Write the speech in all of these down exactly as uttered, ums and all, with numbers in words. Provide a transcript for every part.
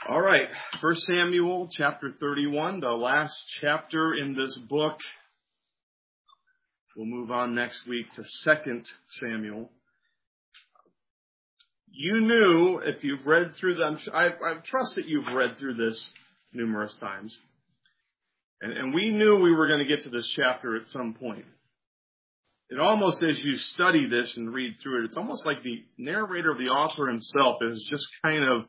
All right, First Samuel chapter thirty-one, the last chapter in this book. We'll move on next week to Second Samuel. You knew, if you've read through them, I, I trust that you've read through this numerous times. And, and we knew we were going to get to this chapter at some point. It almost, as you study this and read through it, it's almost like the narrator, the author himself, is just kind of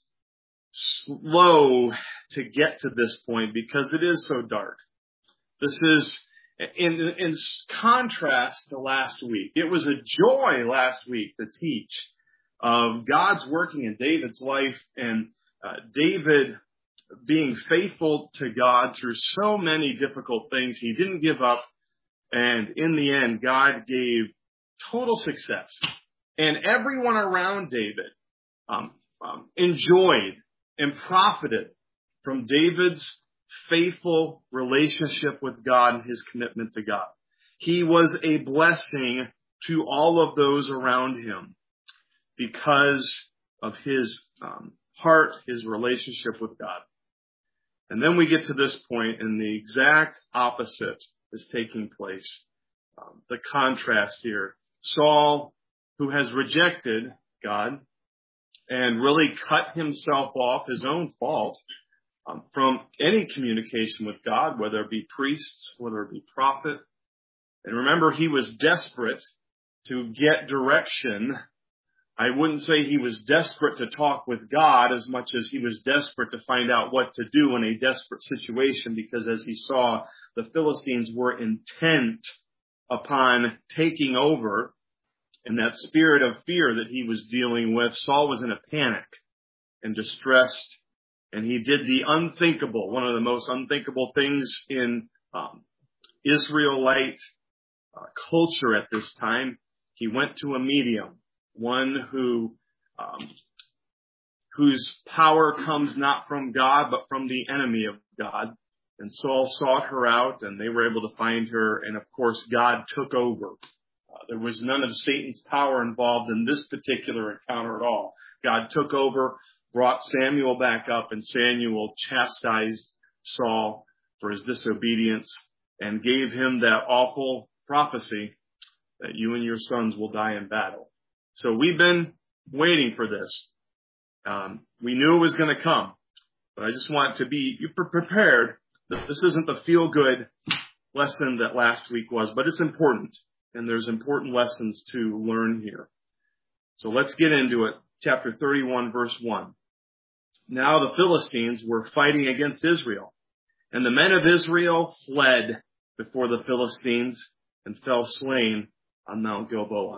slow to get to this point because it is so dark. This is in, in contrast to last week. It was a joy last week to teach of God's working in David's life and uh, David being faithful to God through so many difficult things. He didn't give up, and in the end, God gave total success. And everyone around David um, um, enjoyed and profited from David's faithful relationship with God and his commitment to God. He was a blessing to all of those around him because of his um, heart, his relationship with God. And then we get to this point and the exact opposite is taking place. Um, the contrast here. Saul, who has rejected God, and really cut himself off, his own fault, um, from any communication with God, whether it be priests, whether it be prophet. And remember, he was desperate to get direction. I wouldn't say he was desperate to talk with God as much as he was desperate to find out what to do in a desperate situation, because as he saw, the Philistines were intent upon taking over. And that spirit of fear that he was dealing with, Saul was in a panic and distressed, and he did the unthinkable, one of the most unthinkable things in um, Israelite uh, culture at this time. He went to a medium, one who um, whose power comes not from God, but from the enemy of God. And Saul sought her out, and they were able to find her, and of course God took over. Uh, there was none of Satan's power involved in this particular encounter at all. God took over, brought Samuel back up, and Samuel chastised Saul for his disobedience and gave him that awful prophecy that you and your sons will die in battle. So we've been waiting for this. Um, we knew it was going to come, but I just want to be prepared that this isn't the feel-good lesson that last week was, but it's important. And there's important lessons to learn here. So let's get into it. Chapter thirty-one, verse one. Now the Philistines were fighting against Israel, and the men of Israel fled before the Philistines and fell slain on Mount Gilboa.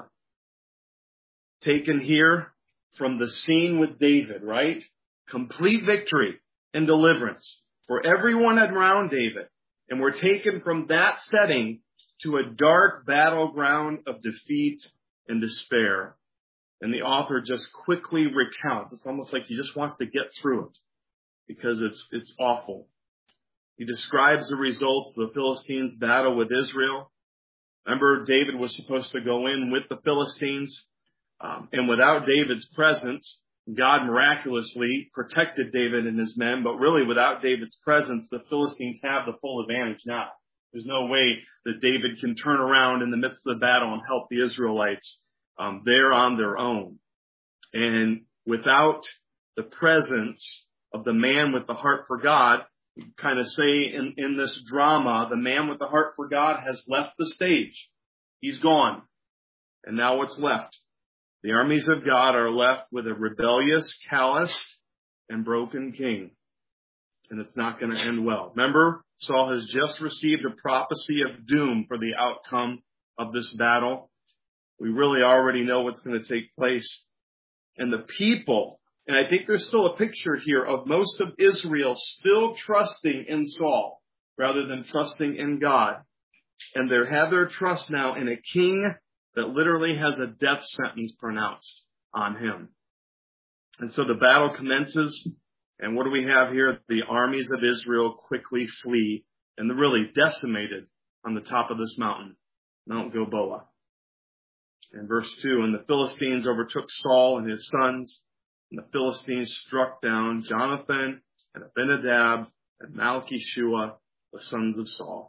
Taken here from the scene with David, right? Complete victory and deliverance for everyone around David. And we're taken from that setting to a dark battleground of defeat and despair. And the author just quickly recounts. It's almost like he just wants to get through it because it's it's awful. He describes the results of the Philistines' battle with Israel. Remember, David was supposed to go in with the Philistines. Um, and without David's presence, God miraculously protected David and his men. But really, without David's presence, the Philistines have the full advantage now. There's no way that David can turn around in the midst of the battle and help the Israelites. Um, they're on their own. And without the presence of the man with the heart for God, we kind of say in, in this drama, the man with the heart for God has left the stage. He's gone. And now what's left? The armies of God are left with a rebellious, calloused, and broken king. And it's not going to end well. Remember, Saul has just received a prophecy of doom for the outcome of this battle. We really already know what's going to take place. And the people, and I think there's still a picture here of most of Israel still trusting in Saul rather than trusting in God. And they have their trust now in a king that literally has a death sentence pronounced on him. And so the battle commences. And what do we have here? The armies of Israel quickly flee, and they're really decimated on the top of this mountain, Mount Gilboa. In verse two, and the Philistines overtook Saul and his sons And the Philistines struck down Jonathan and Abinadab and Malchishua, the sons of Saul.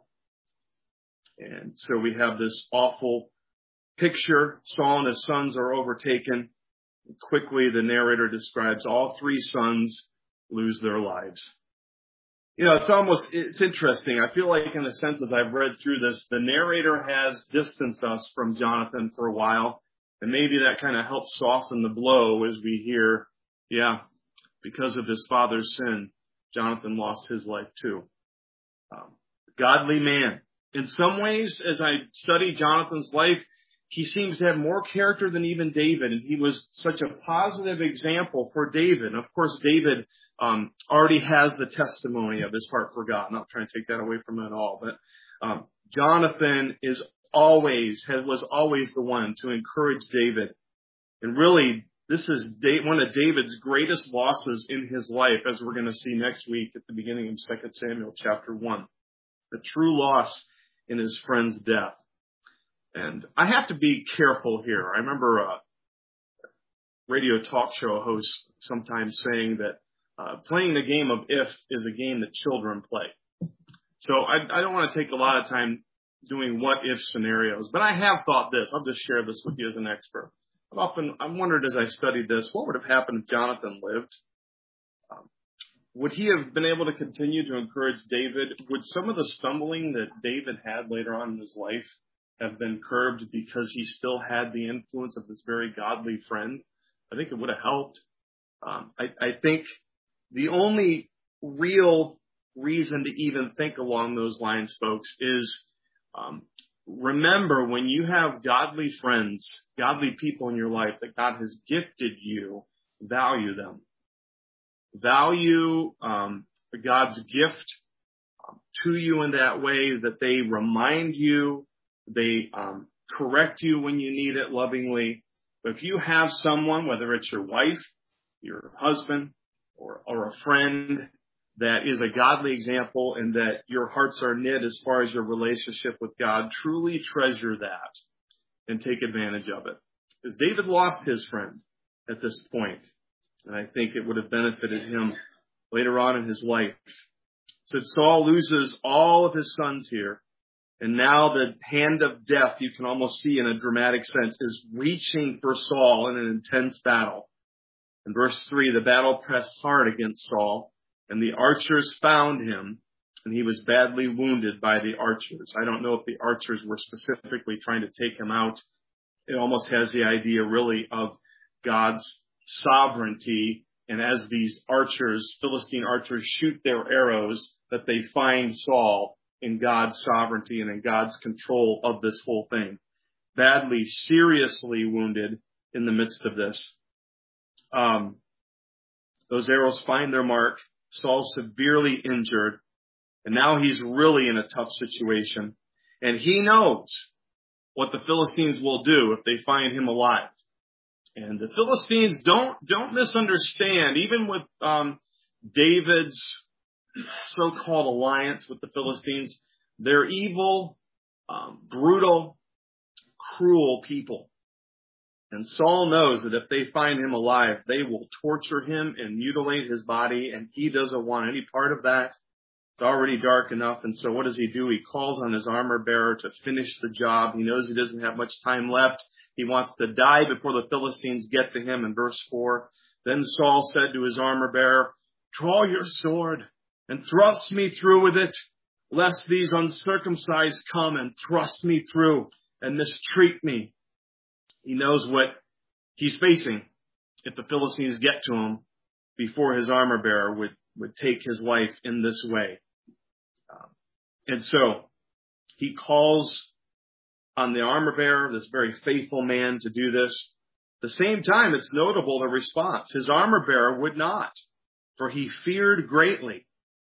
And so we have this awful picture. Saul and his sons are overtaken. Quickly, the narrator describes all three sons lose their lives. You know, it's almost, it's interesting. I feel like in a sense, as I've read through this, the narrator has distanced us from Jonathan for a while. And maybe that kind of helps soften the blow as we hear, yeah, because of his father's sin, Jonathan lost his life too. Um, godly man. In some ways, as I study Jonathan's life, he seems to have more character than even David, and he was such a positive example for David. And of course, David um, already has the testimony of his heart for God. I'm not trying to take that away from him at all, but um, Jonathan is always was always the one to encourage David, and really, this is one of David's greatest losses in his life, as we're going to see next week at the beginning of Second Samuel chapter one, the true loss in his friend's death. And I have to be careful here. I remember a radio talk show host sometimes saying that uh, playing the game of if is a game that children play. So I, I don't want to take a lot of time doing what if scenarios, but I have thought this. I'll just share this with you as an expert. I've often, I wondered as I studied this, what would have happened if Jonathan lived? Um, would he have been able to continue to encourage David? Would some of the stumbling that David had later on in his life have been curbed because he still had the influence of this very godly friend? I think it would have helped. Um, I, I think the only real reason to even think along those lines, folks, is um, remember when you have godly friends, godly people in your life that God has gifted you, value them. Value um, God's gift um, to you in that way that they remind you, they um, correct you when you need it lovingly. But if you have someone, whether it's your wife, your husband, or, or a friend that is a godly example and that your hearts are knit as far as your relationship with God, truly treasure that and take advantage of it. Because David lost his friend at this point, and I think it would have benefited him later on in his life. So Saul loses all of his sons here. And now the hand of death, you can almost see in a dramatic sense, is reaching for Saul in an intense battle. In verse three, the battle pressed hard against Saul, and the archers found him, and he was badly wounded by the archers. I don't know if the archers were specifically trying to take him out. It almost has the idea really of God's sovereignty, and as these archers, Philistine archers, shoot their arrows, that they find Saul in God's sovereignty and in God's control of this whole thing. Badly, seriously wounded in the midst of this. Um, those arrows find their mark. Saul's severely injured. And now he's really in a tough situation. And he knows what the Philistines will do if they find him alive. And the Philistines don't, don't misunderstand, even with um, David's so-called alliance with the Philistines. They're evil, um, brutal, cruel people. And Saul knows that if they find him alive, they will torture him and mutilate his body, and he doesn't want any part of that. It's already dark enough, and so what does he do? He calls on his armor bearer to finish the job. He knows he doesn't have much time left. He wants to die before the Philistines get to him in verse four. Then Saul said to his armor bearer, "Draw your sword and thrust me through with it, lest these uncircumcised come and thrust me through and mistreat me." He knows what he's facing if the Philistines get to him before his armor bearer would, would take his life in this way. Um, and so he calls on the armor bearer, this very faithful man, to do this. At the same time, it's notable the response. His armor bearer would not, for he feared greatly.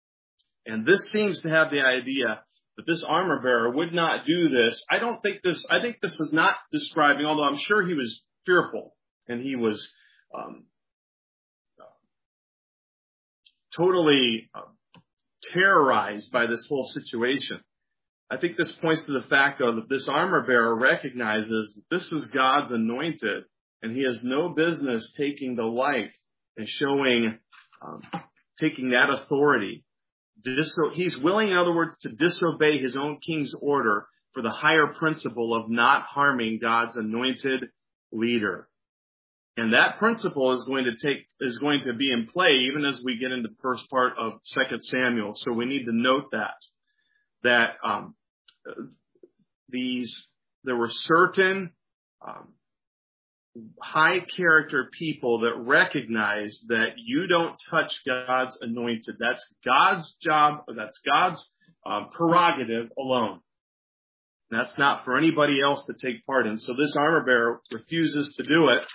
And this seems to have the idea that this armor bearer would not do this. I don't think this, I think this is not describing, although I'm sure he was fearful and he was um, totally uh, terrorized by this whole situation. I think this points to the fact, though, that this armor bearer recognizes that this is God's anointed and he has no business taking the life and showing, um, taking that authority. Diso- he's willing, in other words, to disobey his own king's order for the higher principle of not harming God's anointed leader. And that principle is going to take, is going to be in play even as we get into the first part of Second Samuel. So we need to note that, that, um, these, there were certain, um, high character people that recognize that you don't touch God's anointed. That's God's job. That's God's um, prerogative alone. That's not for anybody else to take part in. So this armor bearer refuses to do it.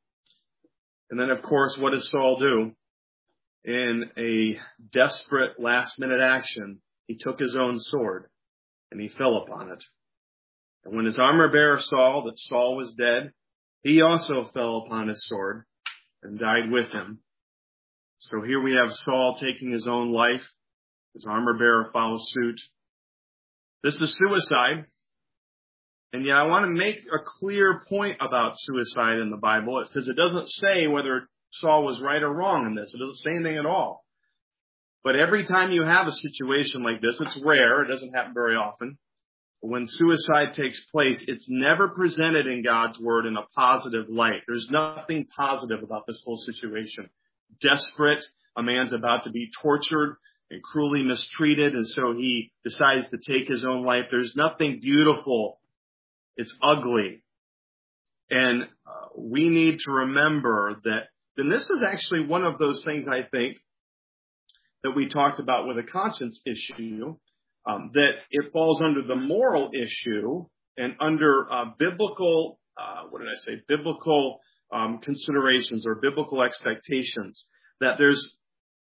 And then, of course, what does Saul do? In a desperate last-minute action, he took his own sword and he fell upon it. And when his armor bearer saw that Saul was dead, he also fell upon his sword and died with him. So here we have Saul taking his own life. His armor bearer follows suit. This is suicide. And yet I want to make a clear point about suicide in the Bible, because it doesn't say whether Saul was right or wrong in this. It doesn't say anything at all. But every time you have a situation like this, it's rare. It doesn't happen very often. When suicide takes place, it's never presented in God's word in a positive light. There's nothing positive about this whole situation. Desperate, a man's about to be tortured and cruelly mistreated, and so he decides to take his own life. There's nothing beautiful. It's ugly. And uh, we need to remember that, and this is actually one of those things, I think, that we talked about with a conscience issue, um, that it falls under the moral issue and under uh, biblical, uh, what did I say, biblical um, considerations or biblical expectations, that there's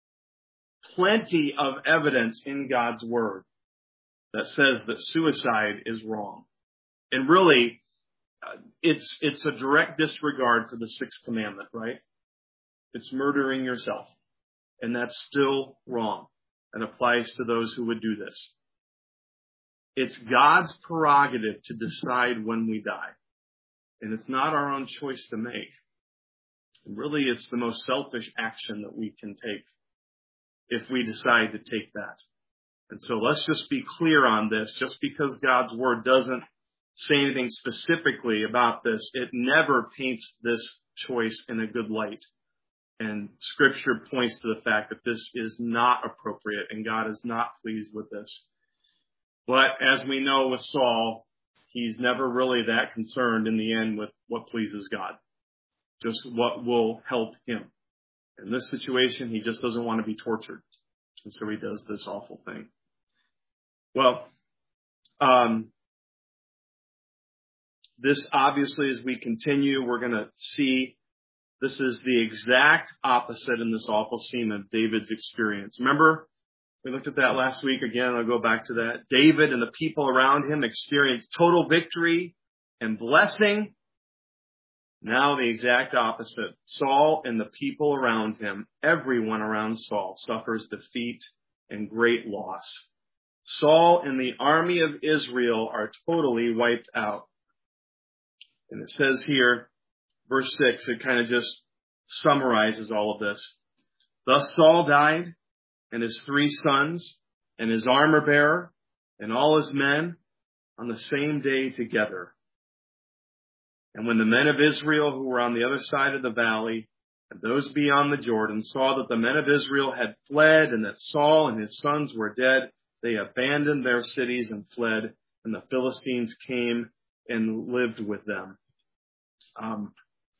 plenty of evidence in God's word that says that suicide is wrong. And really, uh, it's it's a direct disregard for the sixth commandment, right? It's murdering yourself. And that's still wrong. And applies to those who would do this. It's God's prerogative to decide when we die. And it's not our own choice to make. And really, it's the most selfish action that we can take if we decide to take that. And so let's just be clear on this. Just because God's word doesn't say anything specifically about this, it never paints this choice in a good light. And Scripture points to the fact that this is not appropriate and God is not pleased with this. But as we know with Saul, he's never really that concerned in the end with what pleases God. Just what will help him. In this situation, he just doesn't want to be tortured. And so he does this awful thing. Well, um, this obviously, as we continue, we're going to see this is the exact opposite in this awful scene of David's experience. Remember, we looked at that last week. Again, I'll go back to that. David and the people around him experienced total victory and blessing. Now the exact opposite. Saul and the people around him, everyone around Saul, suffers defeat and great loss. Saul and the army of Israel are totally wiped out. And it says here, verse six, it kind of just summarizes all of this. Thus Saul died, and his three sons, and his armor bearer, and all his men on the same day together. And when the men of Israel who were on the other side of the valley, and those beyond the Jordan, saw that the men of Israel had fled, and that Saul and his sons were dead, they abandoned their cities and fled, and the Philistines came and lived with them. Um,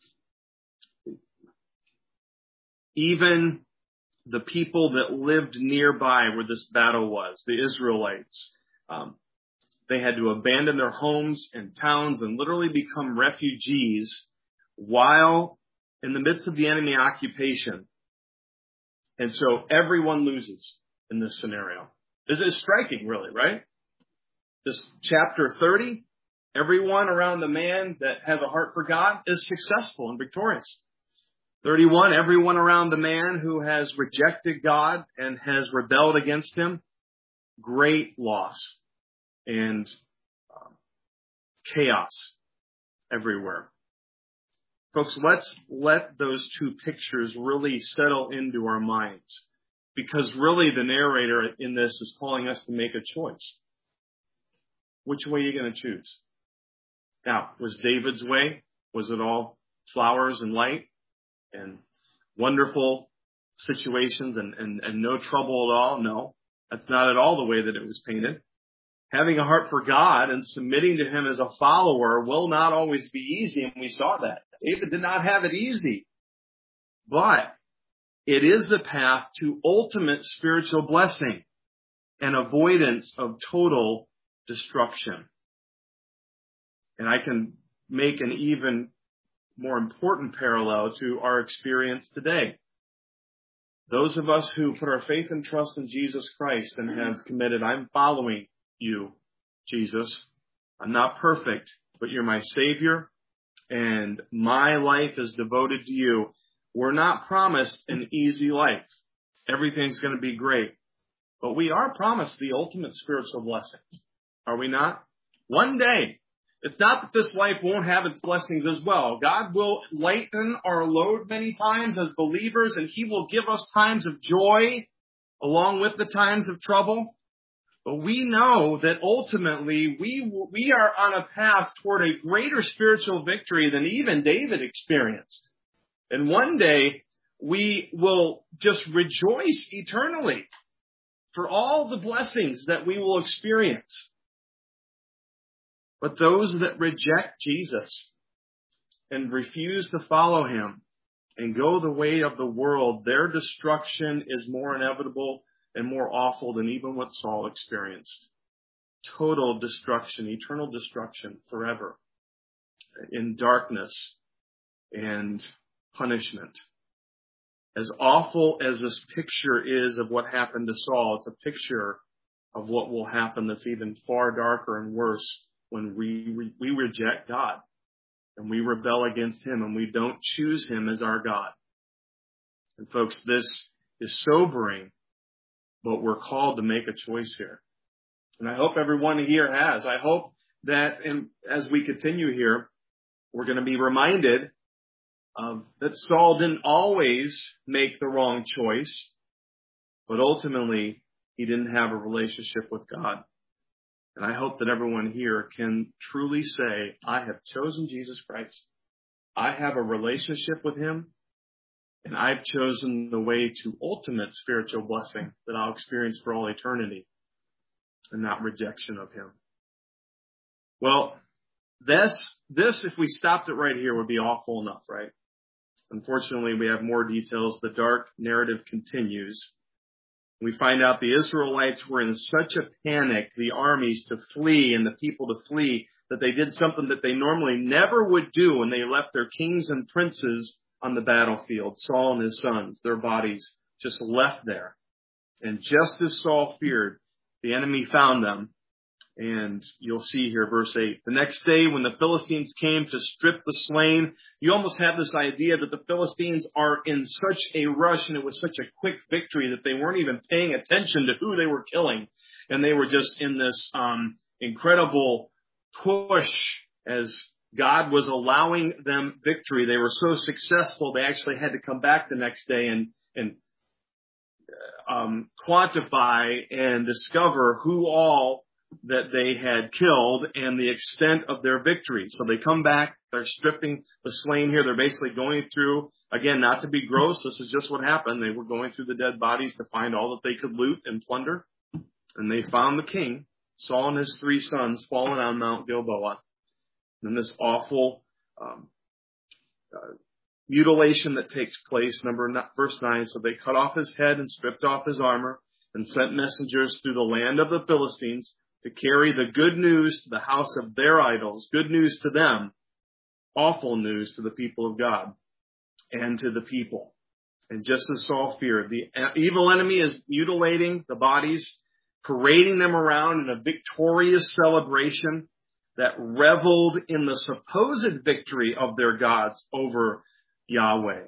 even the people that lived nearby where this battle was, the Israelites, um, they had to abandon their homes and towns and literally become refugees while in the midst of the enemy occupation. And so everyone loses in this scenario. This is striking, really, right? This chapter thirty, everyone around the man that has a heart for God is successful and victorious. thirty-one, everyone around the man who has rejected God and has rebelled against him, great loss and um, chaos everywhere. Folks, let's let those two pictures really settle into our minds, because really the narrator in this is calling us to make a choice. Which way are you going to choose? Now, was David's way, was it all flowers and light and wonderful situations and, and, and no trouble at all? No, that's not at all the way that it was painted. Having a heart for God and submitting to Him as a follower will not always be easy, and we saw that. David did not have it easy. But it is the path to ultimate spiritual blessing and avoidance of total destruction. And I can make an even more important parallel to our experience today. Those of us who put our faith and trust in Jesus Christ and have committed, I'm following you, Jesus. I'm not perfect, but you're my Savior, and my life is devoted to you. We're not promised an easy life. Everything's going to be great. But we are promised the ultimate spiritual blessings. Are we not? One day. It's not that this life won't have its blessings as well. God will lighten our load many times as believers, and He will give us times of joy along with the times of trouble. But we know that ultimately we we are on a path toward a greater spiritual victory than even David experienced. And one day we will just rejoice eternally for all the blessings that we will experience. But those that reject Jesus and refuse to follow Him and go the way of the world, their destruction is more inevitable and more awful than even what Saul experienced. Total destruction, eternal destruction forever in darkness and punishment. As awful as this picture is of what happened to Saul, it's a picture of what will happen that's even far darker and worse when we, we reject God and we rebel against Him and we don't choose Him as our God. And folks, this is sobering, but we're called to make a choice here. And I hope everyone here has. I hope that in, as we continue here, we're going to be reminded of that Saul didn't always make the wrong choice, but ultimately he didn't have a relationship with God. And I hope that everyone here can truly say, I have chosen Jesus Christ. I have a relationship with Him. And I've chosen the way to ultimate spiritual blessing that I'll experience for all eternity and not rejection of Him. Well, this, this, if we stopped it right here, would be awful enough, right? Unfortunately, we have more details. The dark narrative continues. We find out the Israelites were in such a panic, the armies to flee and the people to flee, that they did something that they normally never would do when they left their kings and princes on the battlefield, Saul and his sons, their bodies just left there. And just as Saul feared, the enemy found them. And you'll see here, verse eight. The next day when the Philistines came to strip the slain, you almost have this idea that the Philistines are in such a rush and it was such a quick victory that they weren't even paying attention to who they were killing. And they were just in this um, incredible push as God was allowing them victory. They were so successful, they actually had to come back the next day and, and um, quantify and discover who all that they had killed and the extent of their victory. So they come back, they're stripping the slain here. They're basically going through, again, not to be gross, this is just what happened. They were going through the dead bodies to find all that they could loot and plunder. And they found the king, Saul and his three sons, fallen on Mount Gilboa. And this awful um, uh, mutilation that takes place, number verse nine. So they cut off his head and stripped off his armor and sent messengers through the land of the Philistines to carry the good news to the house of their idols. Good news to them, awful news to the people of God and to the people. And just as Saul feared, the evil enemy is mutilating the bodies, parading them around in a victorious celebration that reveled in the supposed victory of their gods over Yahweh.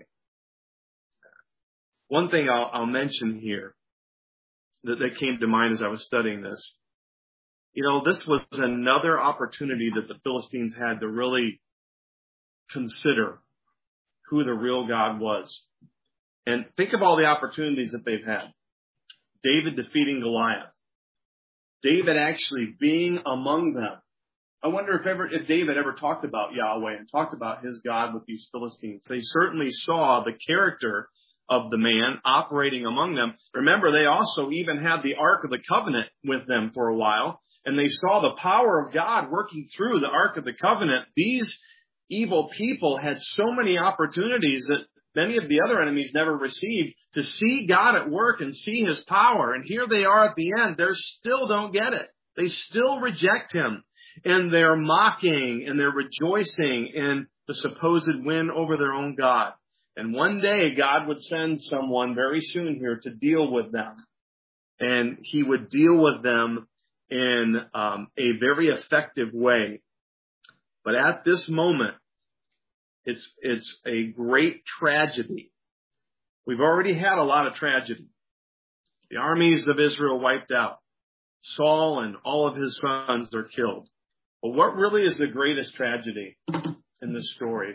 One thing I'll, I'll mention here that, that came to mind as I was studying this, you know, this was another opportunity that the Philistines had to really consider who the real God was. And think of all the opportunities that they've had. David defeating Goliath. David actually being among them. I wonder if ever, if David ever talked about Yahweh and talked about his God with these Philistines. They certainly saw the character of the man operating among them. Remember, they also even had the Ark of the Covenant with them for a while, and they saw the power of God working through the Ark of the Covenant. These evil people had so many opportunities that many of the other enemies never received to see God at work and see his power. And here they are at the end. They still don't get it. They still reject him. And they're mocking and they're rejoicing in the supposed win over their own God. And one day God would send someone very soon here to deal with them. And he would deal with them in um, a very effective way. But at this moment, it's it's a great tragedy. We've already had a lot of tragedy. The armies of Israel wiped out. Saul and all of his sons are killed. But what really is the greatest tragedy in this story?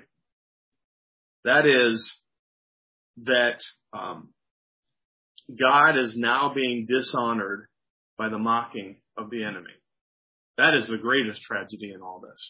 That is that um, God is now being dishonored by the mocking of the enemy. That is the greatest tragedy in all this.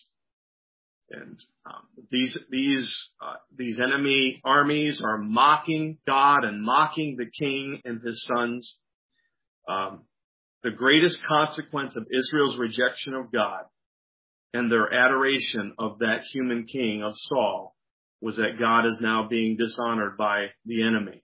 And um, these these uh, these enemy armies are mocking God and mocking the king and his sons. Um, the greatest consequence of Israel's rejection of God and their adoration of that human king of Saul was that God is now being dishonored by the enemy.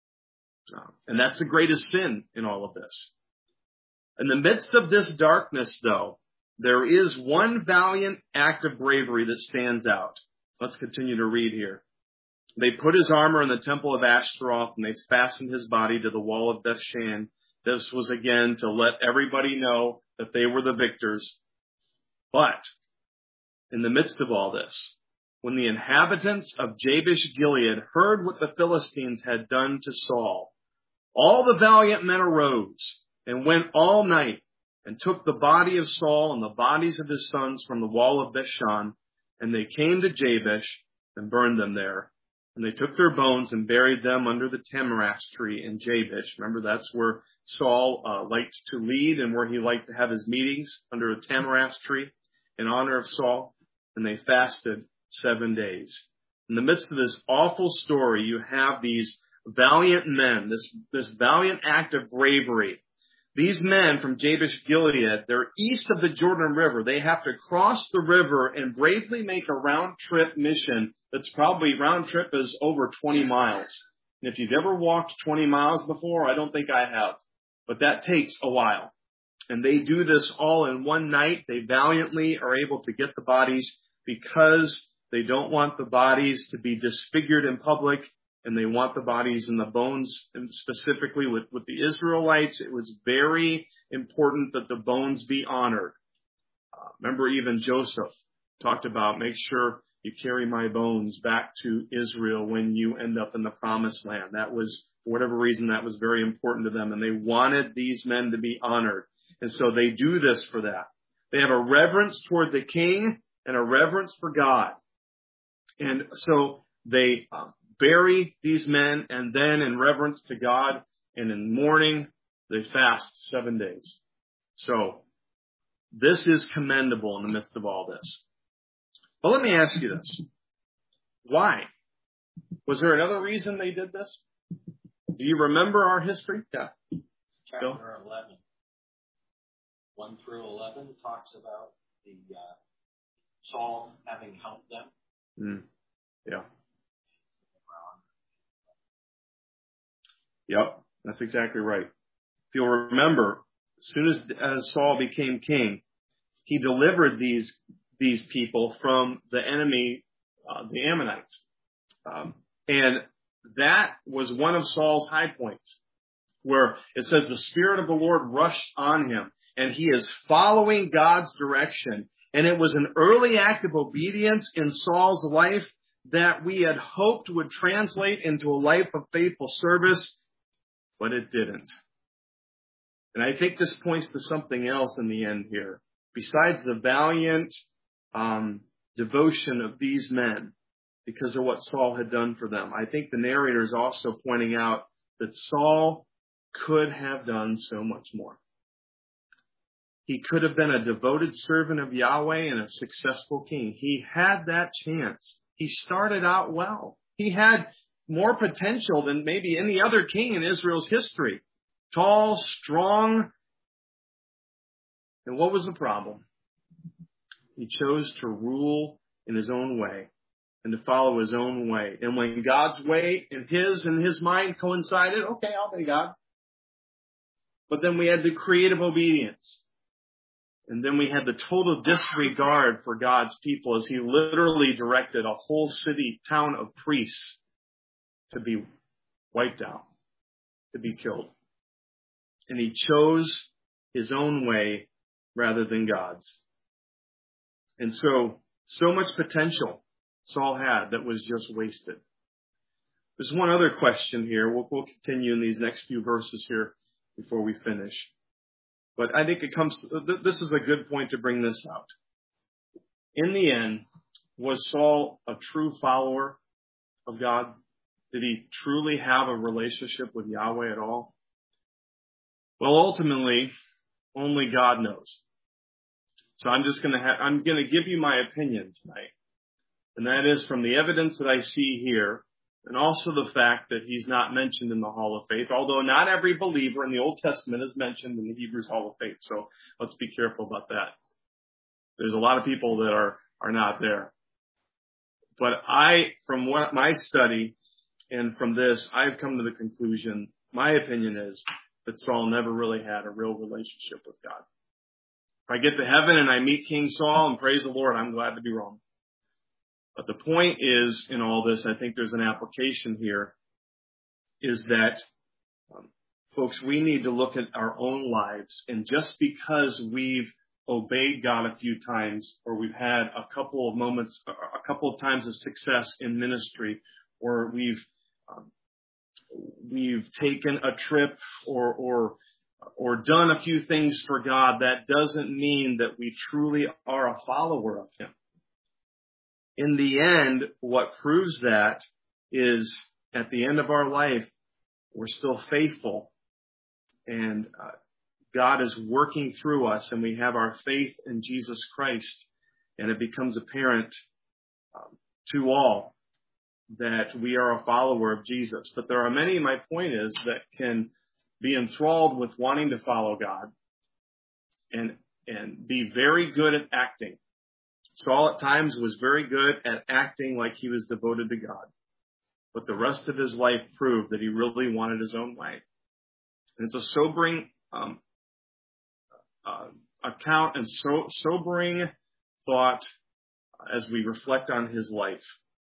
Uh, and that's the greatest sin in all of this. In the midst of this darkness, though, there is one valiant act of bravery that stands out. Let's continue to read here. They put his armor in the temple of Ashtaroth, and they fastened his body to the wall of Bethshan. This was again to let everybody know that they were the victors. But in the midst of all this, when the inhabitants of Jabesh Gilead heard what the Philistines had done to Saul, all the valiant men arose and went all night and took the body of Saul and the bodies of his sons from the wall of Bethshan, and they came to Jabesh and burned them there. And they took their bones and buried them under the tamarisk tree in Jabesh. Remember, that's where Saul uh, liked to lead and where he liked to have his meetings, under a tamarisk tree in honor of Saul. And they fasted seven days. In the midst of this awful story, you have these valiant men, this, this valiant act of bravery. These men from Jabesh Gilead, they're east of the Jordan River. They have to cross the river and bravely make a round trip mission that's probably, round trip is over twenty miles. And if you've ever walked twenty miles before, I don't think I have. But that takes a while. And they do this all in one night. They valiantly are able to get the bodies because they don't want the bodies to be disfigured in public. And they want the bodies and the bones, and specifically with, with the Israelites, it was very important that the bones be honored. Uh, remember, even Joseph talked about, make sure you carry my bones back to Israel when you end up in the promised land. That was, for whatever reason, that was very important to them. And they wanted these men to be honored. And so they do this for that. They have a reverence toward the king and a reverence for God. And so they um, bury these men, and then in reverence to God and in mourning, they fast seven days. So this is commendable in the midst of all this. But let me ask you this. Why? Was there another reason they did this? Do you remember our history? Yeah. Chapter eleven. one through eleven talks about the uh, Saul having helped them. Mm. Yeah. Yep, that's exactly right. If you'll remember, as soon as, as Saul became king, he delivered these these people from the enemy, uh, the Ammonites. Um, and that was one of Saul's high points, where it says the Spirit of the Lord rushed on him, and he is following God's direction. And it was an early act of obedience in Saul's life that we had hoped would translate into a life of faithful service, but it didn't. And I think this points to something else in the end here. Besides the valiant um, devotion of these men, because of what Saul had done for them. I think the narrator is also pointing out that Saul could have done so much more. He could have been a devoted servant of Yahweh and a successful king. He had that chance. He started out well. He had more potential than maybe any other king in Israel's history. Tall, strong. And what was the problem? He chose to rule in his own way and to follow his own way. And when God's way and his and his mind coincided, okay, I'll obey God. But then we had the creative obedience. And then we had the total disregard for God's people as he literally directed a whole city, town of priests to be wiped out, to be killed. And he chose his own way rather than God's. And so, so much potential Saul had that was just wasted. There's one other question here. We'll, we'll continue in these next few verses here before we finish. But I think it comes, this is a good point to bring this out. In the end, was Saul a true follower of God? Did he truly have a relationship with Yahweh at all? Well, ultimately, only God knows. So I'm just going to ha- I'm going to give you my opinion tonight. And that is from the evidence that I see here, and also the fact that he's not mentioned in the Hall of Faith, although not every believer in the Old Testament is mentioned in the Hebrews Hall of Faith. So let's be careful about that. There's a lot of people that are, are not there. But I, from what my study and from this, I've come to the conclusion, my opinion is that Saul never really had a real relationship with God. If I get to heaven and I meet King Saul and praise the Lord, I'm glad to be wrong. But the point is, in all this, I think there's an application here, is that, um, folks, we need to look at our own lives. And just because we've obeyed God a few times, or we've had a couple of moments, a couple of times of success in ministry, or we've um, we've taken a trip, or or or done a few things for God, that doesn't mean that we truly are a follower of Him. In the end, what proves that is at the end of our life, we're still faithful, and uh, God is working through us, and we have our faith in Jesus Christ, and it becomes apparent um, to all that we are a follower of Jesus. But there are many, my point is, that can be enthralled with wanting to follow God and and be very good at acting. Saul at times was very good at acting like he was devoted to God. But the rest of his life proved that he really wanted his own way. And it's a sobering um, uh, account and so, sobering thought as we reflect on his life,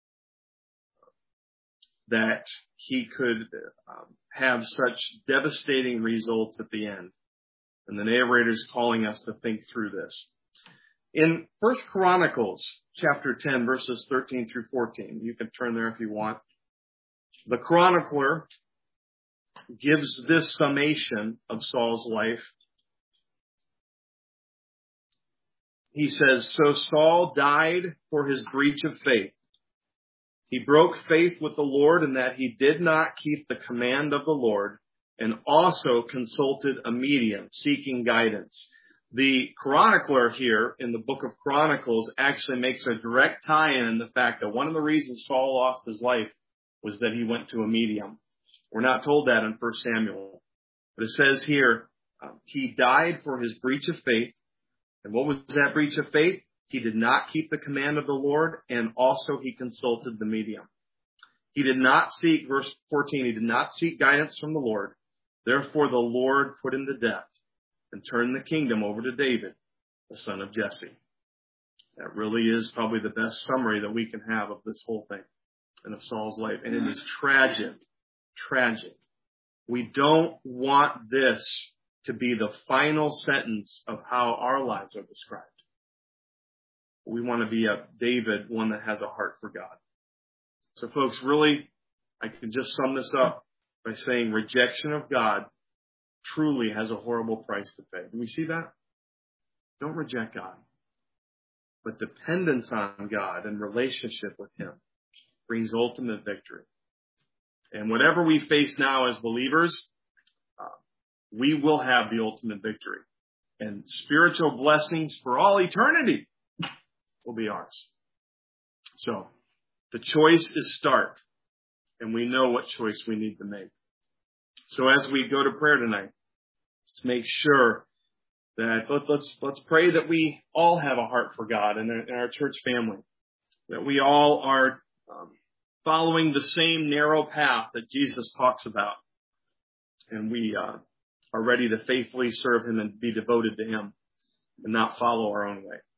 that he could um, have such devastating results at the end. And the narrator is calling us to think through this. In First Chronicles chapter ten, verses thirteen through fourteen, you can turn there if you want. The chronicler gives this summation of Saul's life. He says, "So Saul died for his breach of faith. He broke faith with the Lord in that he did not keep the command of the Lord, and also consulted a medium seeking guidance." The chronicler here in the book of Chronicles actually makes a direct tie-in in the fact that one of the reasons Saul lost his life was that he went to a medium. We're not told that in First Samuel. But it says here, um, he died for his breach of faith. And what was that breach of faith? He did not keep the command of the Lord, and also he consulted the medium. He did not seek, verse fourteen, he did not seek guidance from the Lord. Therefore the Lord put him to death and turned the kingdom over to David, the son of Jesse. That really is probably the best summary that we can have of this whole thing and of Saul's life. And it is tragic, tragic. We don't want this to be the final sentence of how our lives are described. We want to be a David, one that has a heart for God. So folks, really, I can just sum this up by saying rejection of God truly has a horrible price to pay. Do we see that? Don't reject God. But dependence on God and relationship with Him brings ultimate victory. And whatever we face now as believers, uh, we will have the ultimate victory. And spiritual blessings for all eternity will be ours. So, the choice is stark. And we know what choice we need to make. So as we go to prayer tonight, let's make sure that let, let's let's pray that we all have a heart for God in our, in our church family. That we all are um, following the same narrow path that Jesus talks about. And we uh, are ready to faithfully serve Him and be devoted to Him and not follow our own way.